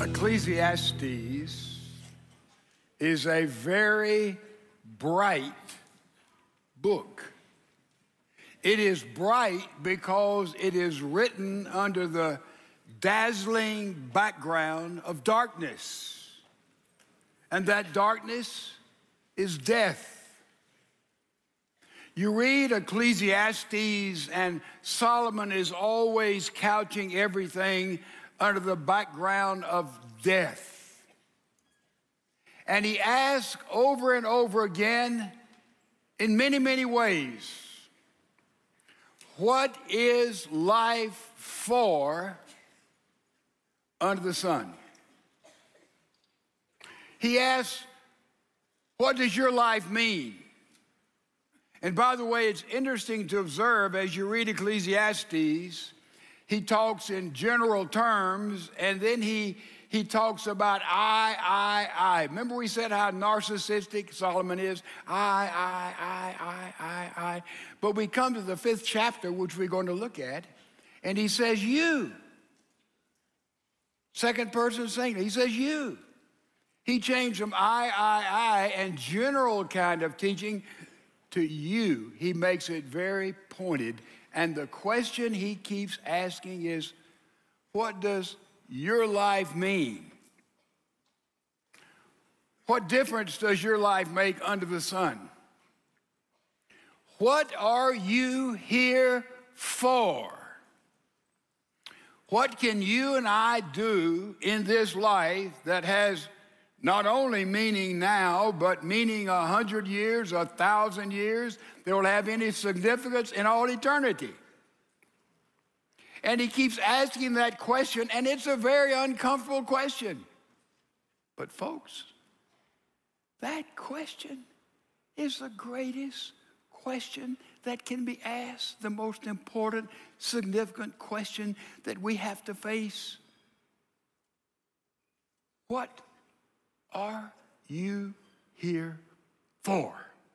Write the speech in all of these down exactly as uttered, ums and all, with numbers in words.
Ecclesiastes is a very bright book. It is bright because it is written under the dazzling background of darkness. And that darkness is death. You read Ecclesiastes, and Solomon is always couching everything under the background of death. And he asks over and over again, in many, many ways, what is life for under the sun? He asks, what does your life mean? And by the way, it's interesting to observe as you read Ecclesiastes, he talks in general terms, and then he, he talks about I, I, I. Remember we said how narcissistic Solomon is? I, I, I, I, I, I. But we come to the fifth chapter, which we're going to look at, and he says you. Second person singular, he says you. He changed from I, I, I, and general kind of teaching to you. He makes it very pointed. And the question he keeps asking is, what does your life mean? What difference does your life make under the sun? What are you here for? What can you and I do in this life that has not only meaning now, but meaning a hundred years, a thousand years, that will have any significance in all eternity? And he keeps asking that question, and it's a very uncomfortable question. But folks, that question is the greatest question that can be asked, the most important, significant question that we have to face. What are you here for?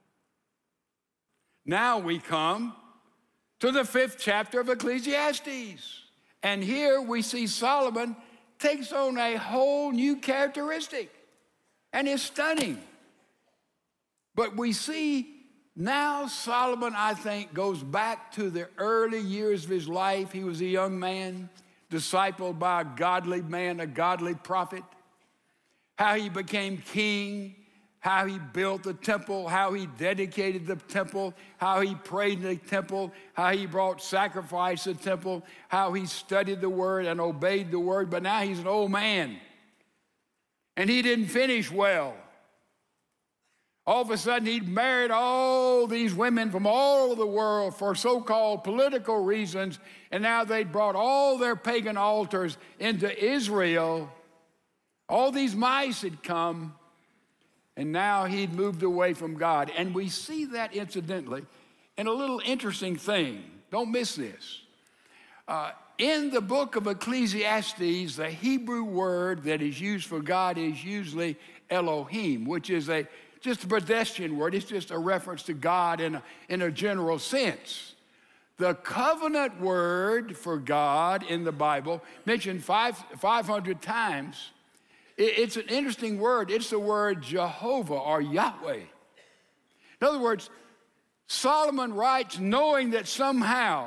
Now we come to the fifth chapter of Ecclesiastes. And here we see Solomon takes on a whole new characteristic. And it's stunning. But we see now Solomon, I think, goes back to the early years of his life. He was a young man, discipled by a godly man, a godly prophet. How he became king, how he built the temple, how he dedicated the temple, how he prayed in the temple, how he brought sacrifice to the temple, how he studied the word and obeyed the word. But now he's an old man, and he didn't finish well. All of a sudden, he'd married all these women from all over the world for so-called political reasons, and now they'd brought all their pagan altars into Israel. All these mice had come, and now he'd moved away from God. And we see that, incidentally, in a little interesting thing. Don't miss this. Uh, in the book of Ecclesiastes, the Hebrew word that is used for God is usually Elohim, which is a just a pedestrian word. It's just a reference to God in a, in a general sense. The covenant word for God in the Bible, mentioned five, five hundred times, it's an interesting word. It's the word Jehovah or Yahweh. In other words, Solomon writes knowing that somehow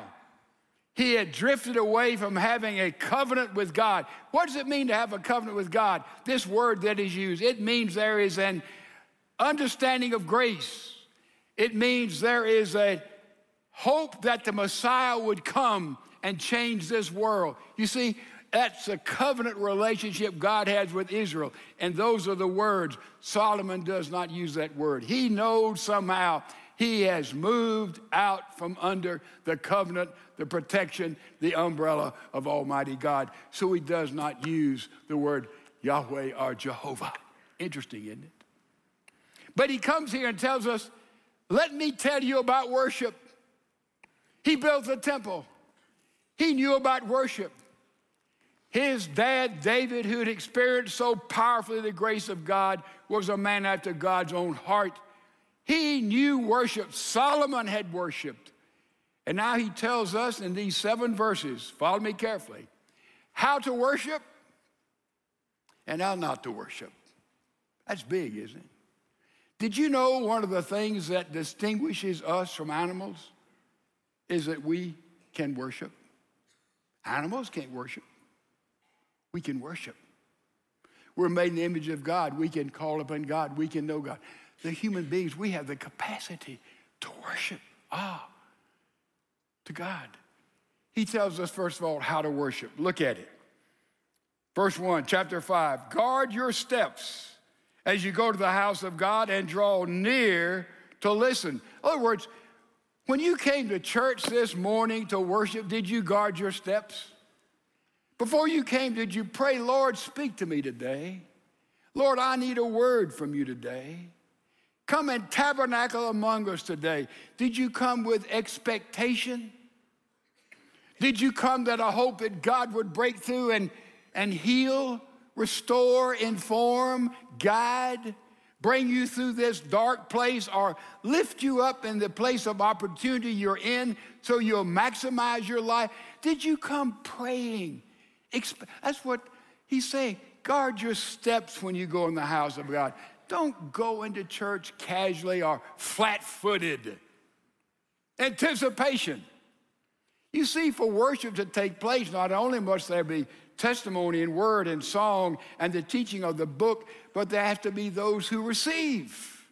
he had drifted away from having a covenant with God. What does it mean to have a covenant with God? This word that is used, it means there is an understanding of grace. It means there is a hope that the Messiah would come and change this world. You see, that's a covenant relationship God has with Israel. And those are the words. Solomon does not use that word. He knows somehow he has moved out from under the covenant, the protection, the umbrella of Almighty God. So he does not use the word Yahweh or Jehovah. Interesting, isn't it? But he comes here and tells us, let me tell you about worship. He built the temple. He knew about worship. His dad, David, who had experienced so powerfully the grace of God, was a man after God's own heart. He knew worship. Solomon had worshiped. And now he tells us in these seven verses, follow me carefully, how to worship and how not to worship. That's big, isn't it? Did you know one of the things that distinguishes us from animals is that we can worship? Animals can't worship. We can worship. We're made in the image of God. We can call upon God. We can know God. The human beings, we have the capacity to worship. Ah, to God. He tells us, first of all, how to worship. Look at it. Verse one, chapter five. Guard your steps as you go to the house of God and draw near to listen. In other words, when you came to church this morning to worship, did you guard your steps? Before you came, did you pray, Lord, speak to me today? Lord, I need a word from you today. Come and tabernacle among us today. Did you come with expectation? Did you come that I hope that God would break through and, and heal, restore, inform, guide, bring you through this dark place, or lift you up in the place of opportunity you're in so you'll maximize your life? Did you come praying? That's what he's saying. Guard your steps when you go in the house of God. Don't go into church casually or flat-footed. Anticipation. You see, for worship to take place, not only must there be testimony and word and song and the teaching of the book, but there have to be those who receive.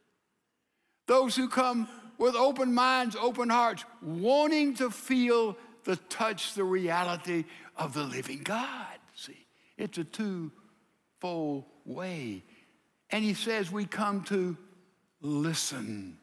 Those who come with open minds, open hearts, wanting to feel the touch, the reality of the living God. See, it's a two-fold way. And he says we come to listen.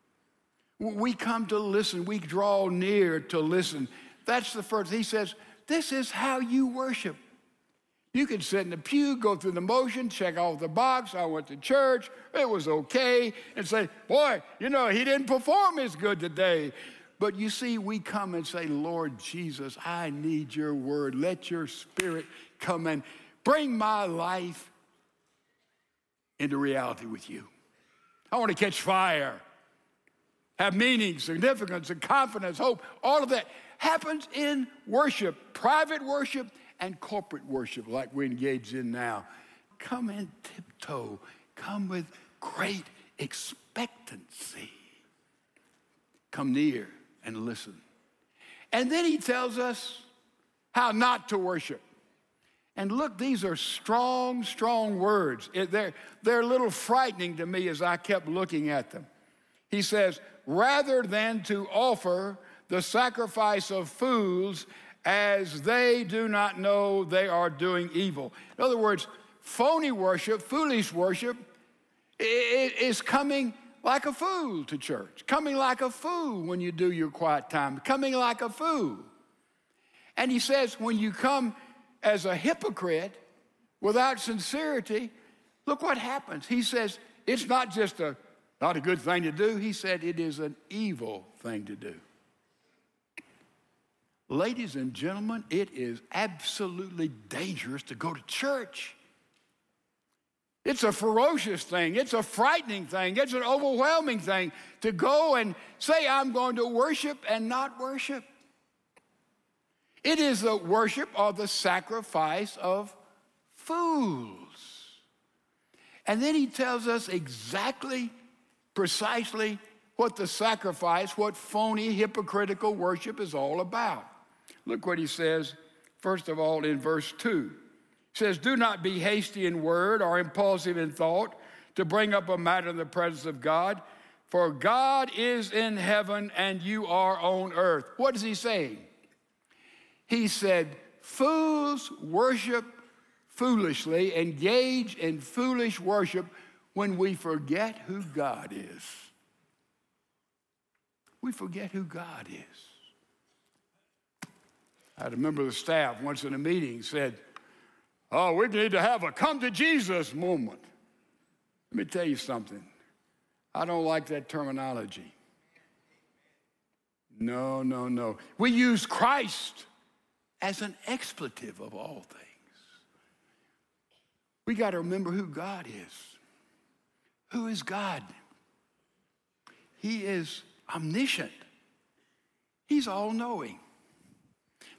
We come to listen. We draw near to listen. That's the first. He says, this is how you worship. You can sit in the pew, go through the motion, check off the box. I went to church. It was okay. And say, boy, you know, he didn't perform as good today. But you see, we come and say, Lord Jesus, I need your word. Let your spirit come and bring my life into reality with you. I want to catch fire, have meaning, significance, and confidence, hope. All of that happens in worship, private worship and corporate worship like we're engaged in now. Come in tiptoe. Come with great expectancy. Come near and listen. And then he tells us how not to worship. And look, these are strong, strong words. They're, they're a little frightening to me as I kept looking at them. He says, rather than to offer the sacrifice of fools as they do not know they are doing evil. In other words, phony worship, foolish worship is coming like a fool to church, coming like a fool when you do your quiet time, coming like a fool. And he says, when you come as a hypocrite without sincerity, look what happens. He says, it's not just a, not a good thing to do. He said it is an evil thing to do. Ladies and gentlemen, it is absolutely dangerous to go to church. It's a ferocious thing. It's a frightening thing. It's an overwhelming thing to go and say, I'm going to worship and not worship. It is the worship or the sacrifice of fools. And then he tells us exactly, precisely what the sacrifice, what phony, hypocritical worship is all about. Look what he says, first of all, in verse two. He says, do not be hasty in word or impulsive in thought to bring up a matter in the presence of God, for God is in heaven and you are on earth. What is he saying? He said, fools worship foolishly, engage in foolish worship when we forget who God is. We forget who God is. I had a member of the staff once in a meeting said, oh, we need to have a come to Jesus moment. Let me tell you something. I don't like that terminology. No, no, no. We use Christ as an expletive of all things. We got to remember who God is. Who is God? He is omniscient. He's all-knowing.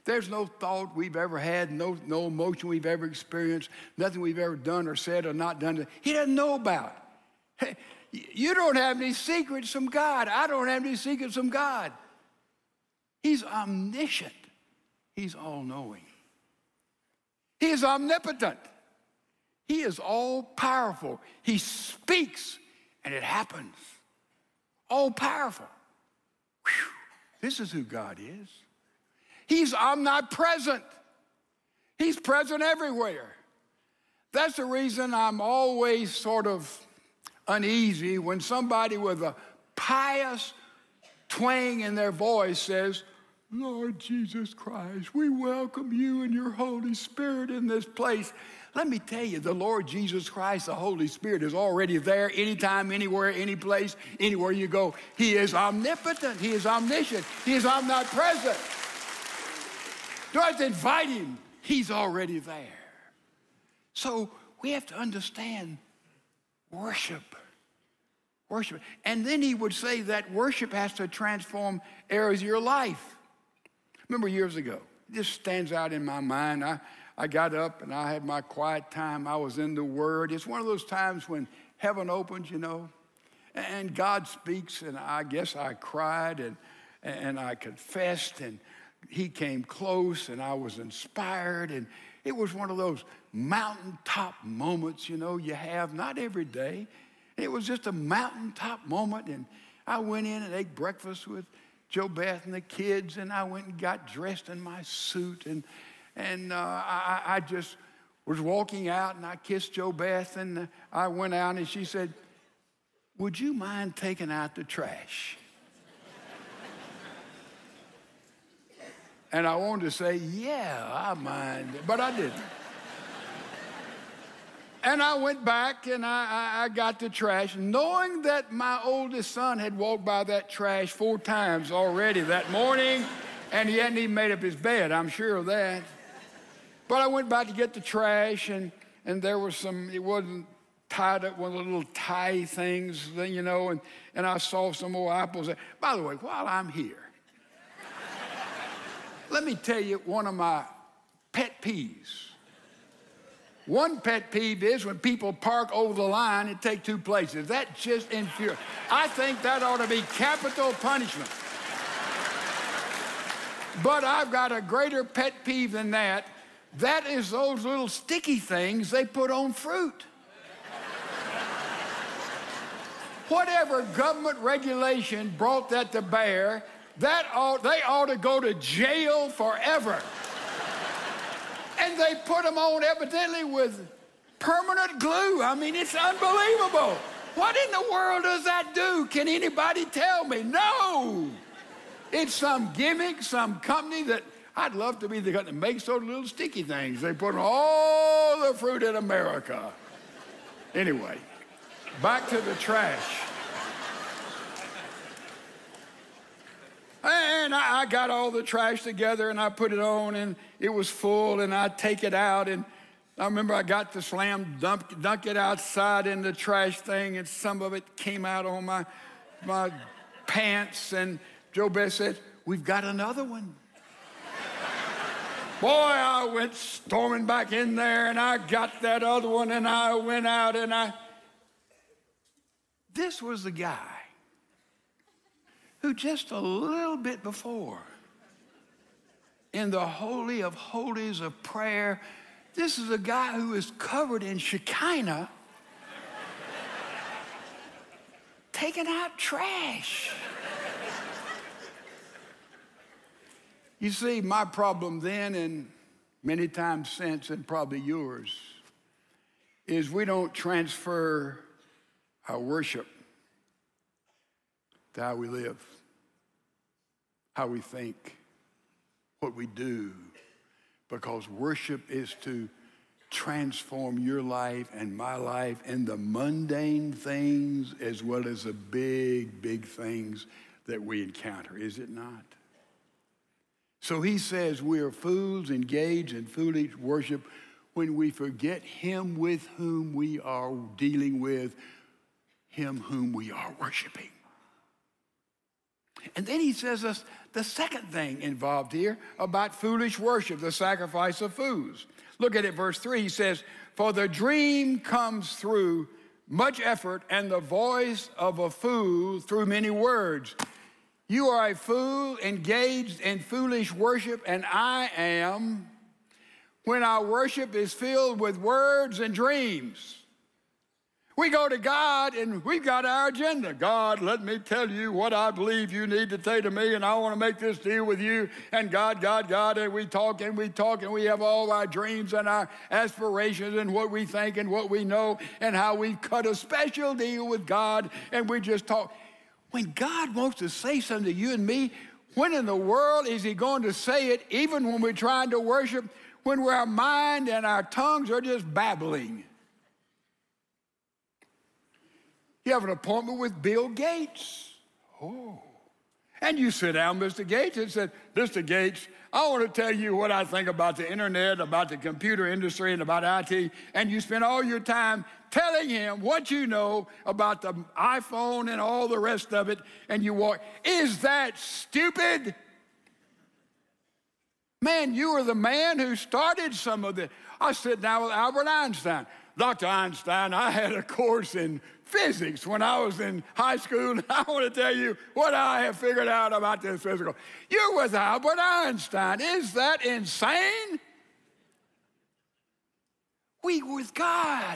There's no thought we've ever had, no, no emotion we've ever experienced, nothing we've ever done or said or not done. He doesn't know about. Hey, you don't have any secrets from God. I don't have any secrets from God. He's omniscient. He's all-knowing. He is omnipotent. He is all-powerful. He speaks, and it happens. All-powerful. Whew. This is who God is. He's omnipresent. He's present everywhere. That's the reason I'm always sort of uneasy when somebody with a pious twang in their voice says, Lord Jesus Christ, we welcome you and your Holy Spirit in this place. Let me tell you, the Lord Jesus Christ, the Holy Spirit, is already there anytime, anywhere, any place, anywhere you go. He is omnipotent. He is omniscient. He is omnipresent. Don't have to invite him. He's already there. So we have to understand worship. Worship. And then he would say that worship has to transform areas of your life. Remember years ago, it just stands out in my mind. I, I got up and I had my quiet time. I was in the Word. It's one of those times when heaven opens, you know, and God speaks, and I guess I cried and, and I confessed, and he came close, and I was inspired, and it was one of those mountaintop moments, you know, you have, not every day. It was just a mountaintop moment, and I went in and ate breakfast with Joe Beth and the kids, and I went and got dressed in my suit, and and uh, I, I just was walking out, and I kissed Joe Beth, and I went out, and she said, would you mind taking out the trash? And I wanted to say, yeah, I mind, but I didn't. And I went back and I, I, I got the trash, knowing that my oldest son had walked by that trash four times already that morning, and he hadn't even made up his bed, I'm sure of that. But I went back to get the trash, and, and there was some, it wasn't tied up, one of the little tie things, you know, and, and I saw some more apples. By the way, while I'm here, let me tell you one of my pet peeves. One pet peeve is when people park over the line and take two places. That just infuriates. I think that ought to be capital punishment. But I've got a greater pet peeve than that. That is those little sticky things they put on fruit. Whatever government regulation brought that to bear, that ought, they ought to go to jail forever. And they put them on evidently with permanent glue. I mean, it's unbelievable. What in the world does that do? Can anybody tell me? No. It's some gimmick, some company that I'd love to be the company that makes those little sticky things. They put on all the fruit in America. Anyway, back to the trash. And I, I got all the trash together, and I put it on, and it was full, and I take it out, and I remember I got the slam dunk, dunk it outside in the trash thing, and some of it came out on my, my pants, and Joe Beth said, we've got another one. Boy, I went storming back in there, and I got that other one, and I went out, and I... This was the guy who just a little bit before, in the Holy of Holies of prayer, this is a guy who is covered in Shekinah, taking out trash. You see, my problem then, and many times since, and probably yours, is we don't transfer our worship to how we live, how we think, what we do, because worship is to transform your life and my life and the mundane things as well as the big, big things that we encounter, is it not? So he says we are fools engaged in foolish worship when we forget him with whom we are dealing with, him whom we are worshiping. And then he says us the second thing involved here about foolish worship, the sacrifice of foods. Look at it, verse three. He says, for the dream comes through much effort, and the voice of a fool through many words. You are a fool engaged in foolish worship, and I am, when our worship is filled with words and dreams. We go to God and we've got our agenda. God, let me tell you what I believe you need to say to me, and I want to make this deal with you. And God, God, God, and we talk and we talk and we have all our dreams and our aspirations and what we think and what we know and how we cut a special deal with God, and we just talk. When God wants to say something to you and me, when in the world is he going to say it, even when we're trying to worship, when our mind and our tongues are just babbling? You have an appointment with Bill Gates. Oh. And you sit down, Mister Gates, and said, Mister Gates, I want to tell you what I think about the internet, about the computer industry, and about I T. And you spend all your time telling him what you know about the iPhone and all the rest of it, and you walk. Is that stupid? Man, you were the man who started some of the. I sit down with Albert Einstein. Doctor Einstein, I had a course in physics when I was in high school, and I want to tell you what I have figured out about this physical. You're with Albert Einstein. Is that insane? We with God.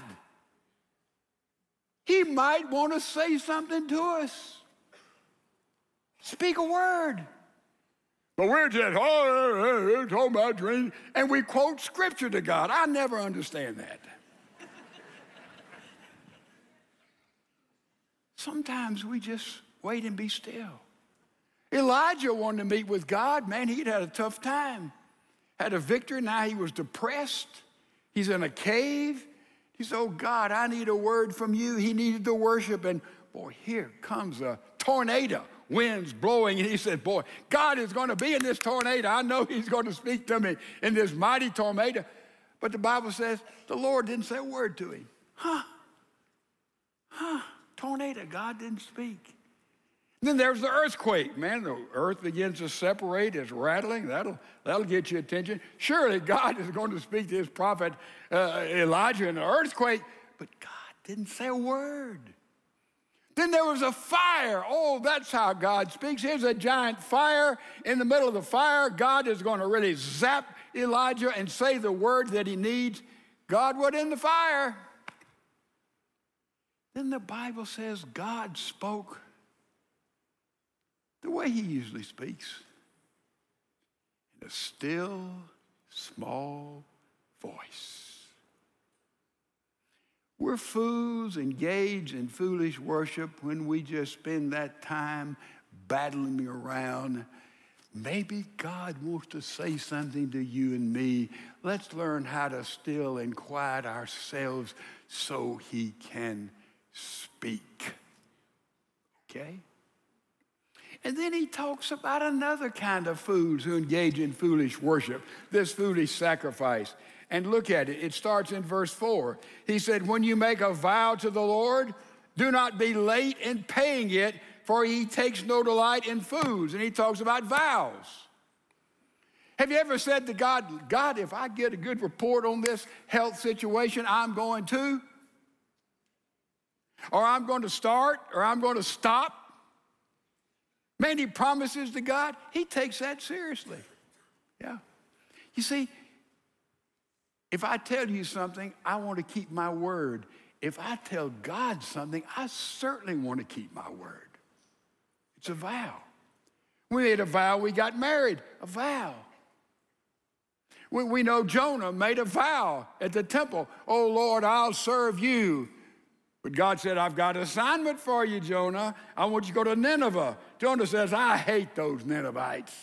He might want to say something to us. Speak a word. But we're just, oh, talking about dreams, and we quote scripture to God. I never understand that. Sometimes we just wait and be still. Elijah wanted to meet with God. Man, he'd had a tough time. Had a victory, now he was depressed. He's in a cave. He said, oh God, I need a word from you. He needed to worship, and boy, here comes a tornado. Winds blowing, and he said, boy, God is going to be in this tornado. I know he's going to speak to me in this mighty tornado. But the Bible says the Lord didn't say a word to him. Huh? Huh? Tornado, God didn't speak. Then there's the earthquake. Man, the earth begins to separate. It's rattling. That'll, that'll get your attention. Surely God is going to speak to his prophet uh, Elijah in an earthquake, but God didn't say a word. Then there was a fire. Oh, that's how God speaks. Here's a giant fire. In the middle of the fire, God is going to really zap Elijah and say the word that he needs. God was in the fire. Then the Bible says God spoke the way he usually speaks, in a still, small voice. We're fools engaged in foolish worship when we just spend that time battling around. Maybe God wants to say something to you and me. Let's learn how to still and quiet ourselves so he can speak. Okay? And then he talks about another kind of fools who engage in foolish worship, this foolish sacrifice. And look at it. It starts in verse four. He said, when you make a vow to the Lord, do not be late in paying it, for he takes no delight in fools. And he talks about vows. Have you ever said to God, God, if I get a good report on this health situation, I'm going to? Or I'm going to start, or I'm going to stop? Man, he promises to God. He takes that seriously. Yeah. You see, if I tell you something, I want to keep my word. If I tell God something, I certainly want to keep my word. It's a vow. We made a vow, we got married. A vow. We, we know Jonah made a vow at the temple. Oh, Lord, I'll serve you. But God said, I've got an assignment for you, Jonah. I want you to go to Nineveh. Jonah says, I hate those Ninevites.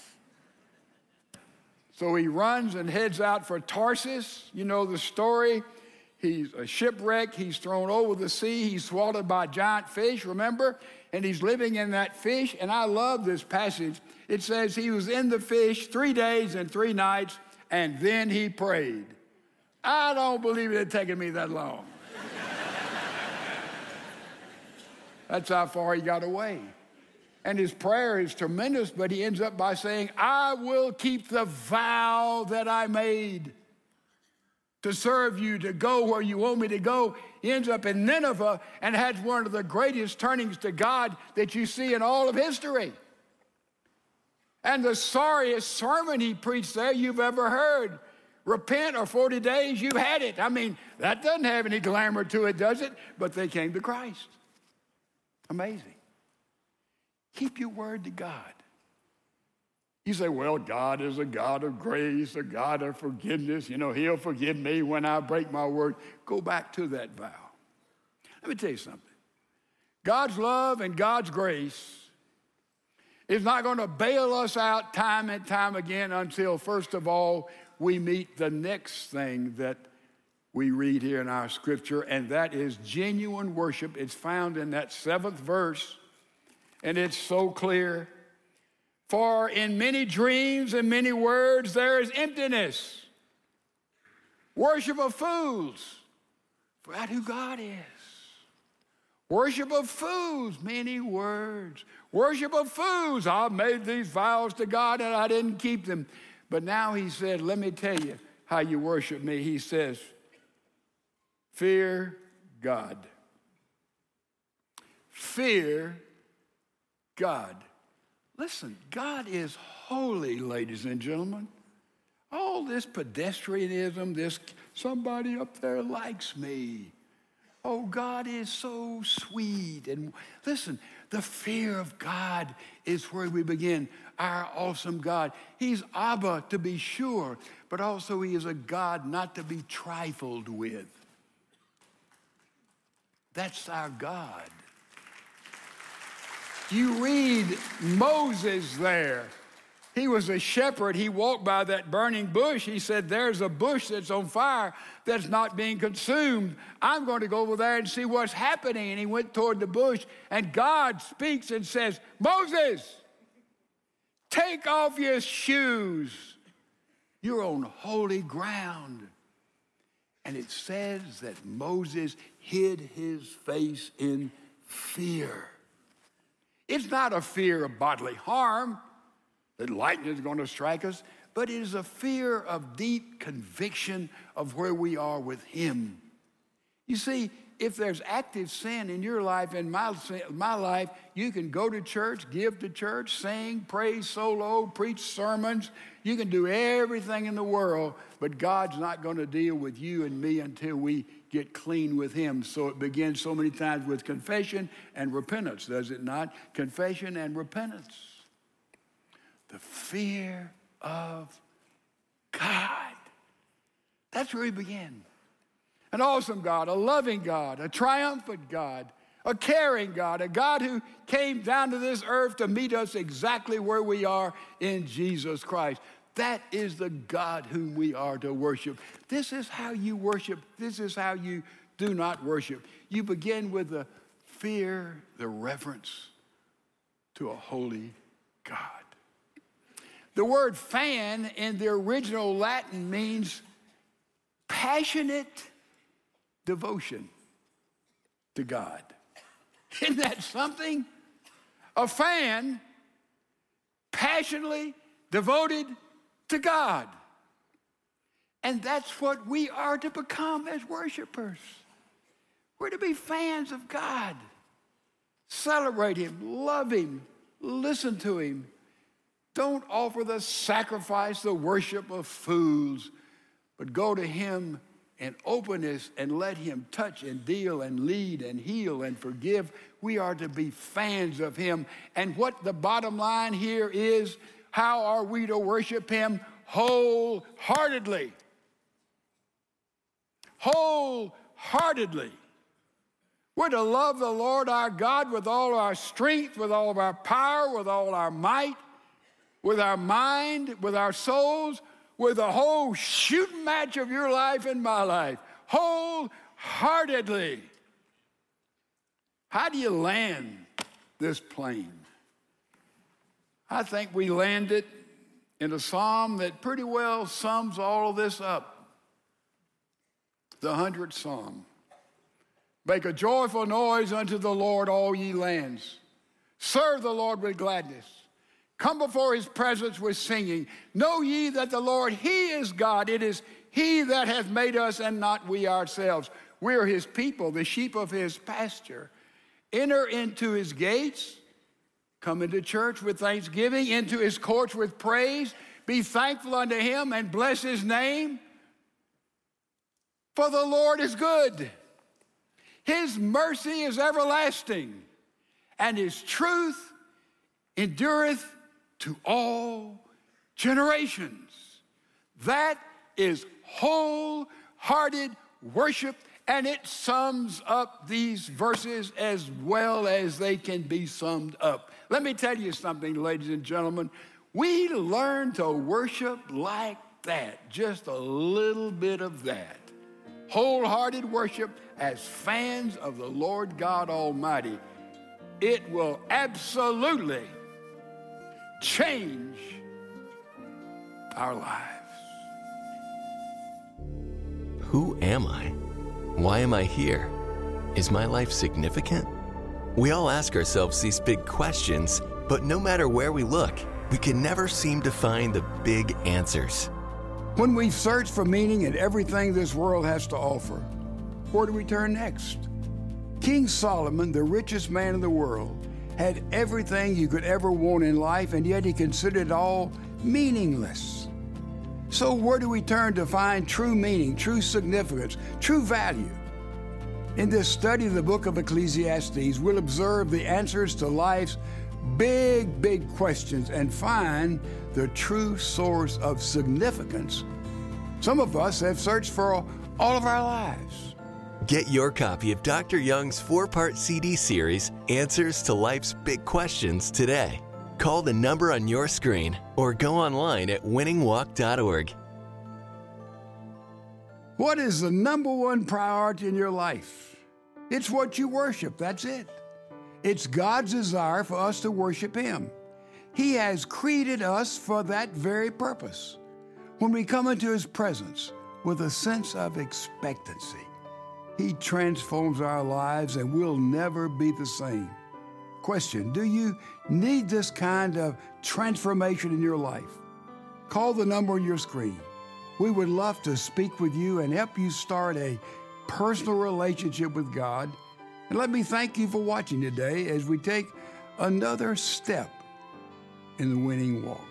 So he runs and heads out for Tarsus. You know the story. He's a shipwreck. He's thrown over the sea. He's swallowed by giant fish, remember? And he's living in that fish. And I love this passage. It says he was in the fish three days and three nights, and then he prayed. I don't believe it had taken me that long. That's how far he got away. And his prayer is tremendous, but he ends up by saying, I will keep the vow that I made to serve you, to go where you want me to go. He ends up in Nineveh and has one of the greatest turnings to God that you see in all of history. And the sorriest sermon he preached there you've ever heard. Repent or forty days, you've had it. I mean, that doesn't have any glamour to it, does it? But they came to Christ. Amazing. Keep your word to God. You say, well, God is a God of grace, a God of forgiveness. You know, he'll forgive me when I break my word. Go back to that vow. Let me tell you something. God's love and God's grace is not going to bail us out time and time again until, first of all, we meet the next thing that we read here in our scripture, and that is genuine worship. It's found in that seventh verse, and it's so clear. For in many dreams and many words there is emptiness. Worship of fools. For that's who God is. Worship of fools, many words. Worship of fools. I made these vows to God and I didn't keep them. But now he said, let me tell you how you worship me. He says, fear God. Fear God. Listen, God is holy, ladies and gentlemen. All this pedestrianism, this somebody up there likes me. Oh, God is so sweet. And listen, the fear of God is where we begin. Our awesome God. He's Abba, to be sure, but also he is a God not to be trifled with. That's our God. You read Moses there. He was a shepherd. He walked by that burning bush. He said, there's a bush that's on fire that's not being consumed. I'm going to go over there and see what's happening. And he went toward the bush, and God speaks and says, Moses, take off your shoes. You're on holy ground. And it says that Moses hid his face in fear. It's not a fear of bodily harm, that lightning is going to strike us, but it is a fear of deep conviction of where we are with him. You see, if there's active sin in your life, in my, my life, you can go to church, give to church, sing, praise solo, preach sermons. You can do everything in the world, but God's not going to deal with you and me until we get clean with him. So it begins so many times with confession and repentance, does it not? Confession and repentance. The fear of God. That's where we begin. An awesome God, a loving God, a triumphant God, a caring God, a God who came down to this earth to meet us exactly where we are in Jesus Christ. That is the God whom we are to worship. This is how you worship. This is how you do not worship. You begin with the fear, the reverence to a holy God. The word fan in the original Latin means passionate devotion to God. Isn't that something? A fan passionately devoted to God. And that's what we are to become as worshipers. We're to be fans of God. Celebrate him, love him, listen to him. Don't offer the sacrifice, the worship of fools, but go to him in openness and let him touch and deal and lead and heal and forgive. We are to be fans of him. And what the bottom line here is, how are we to worship him? Wholeheartedly. Wholeheartedly. We're to love the Lord our God with all our strength, with all of our power, with all our might, with our mind, with our souls, with the whole shooting match of your life and my life, wholeheartedly. How do you land this plane? I think we land it in a psalm that pretty well sums all of this up. The hundredth Psalm. Make a joyful noise unto the Lord, all ye lands. Serve the Lord with gladness. Come before his presence with singing. Know ye that the Lord, he is God. It is he that hath made us and not we ourselves. We are his people, the sheep of his pasture. Enter into his gates. Come into church with thanksgiving, into his courts with praise. Be thankful unto him and bless his name. For the Lord is good. His mercy is everlasting, and his truth endureth to all generations. That is wholehearted worship, and it sums up these verses as well as they can be summed up. Let me tell you something, ladies and gentlemen. We learn to worship like that, just a little bit of that. Wholehearted worship as fans of the Lord God Almighty. It will absolutely change our lives. Who am I? Why am I here? Is my life significant? We all ask ourselves these big questions, but no matter where we look, we can never seem to find the big answers. When we search for meaning in everything this world has to offer, where do we turn next? King Solomon, the richest man in the world, had everything you could ever want in life, and yet he considered it all meaningless. So where do we turn to find true meaning, true significance, true value? In this study of the book of Ecclesiastes, we'll observe the answers to life's big, big questions and find the true source of significance some of us have searched for all of our lives. Get your copy of Doctor Young's four-part C D series, Answers to Life's Big Questions, today. Call the number on your screen or go online at winning walk dot org. What is the number one priority in your life? It's what you worship, that's it. It's God's desire for us to worship him. He has created us for that very purpose. When we come into his presence with a sense of expectancy, he transforms our lives and we'll never be the same. Question, do you need this kind of transformation in your life? Call the number on your screen. We would love to speak with you and help you start a personal relationship with God. And let me thank you for watching today as we take another step in the winning walk.